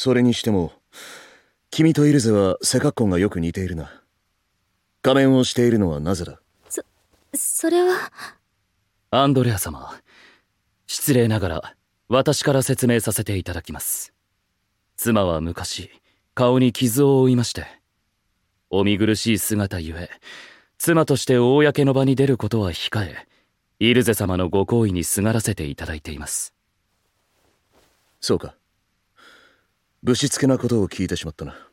それにしても君とイルゼは背格好がよく似ているな。仮面をしているのはなぜだ？ それは。 アンドレア様、失礼ながら私から説明させていただきます。妻は昔顔に傷を負いまして、お見苦しい姿ゆえ妻として公の場に出ることは控え、イルゼ様のご厚意にすがらせていただいています。 そうか。ぶしつけなことを聞いてしまったな。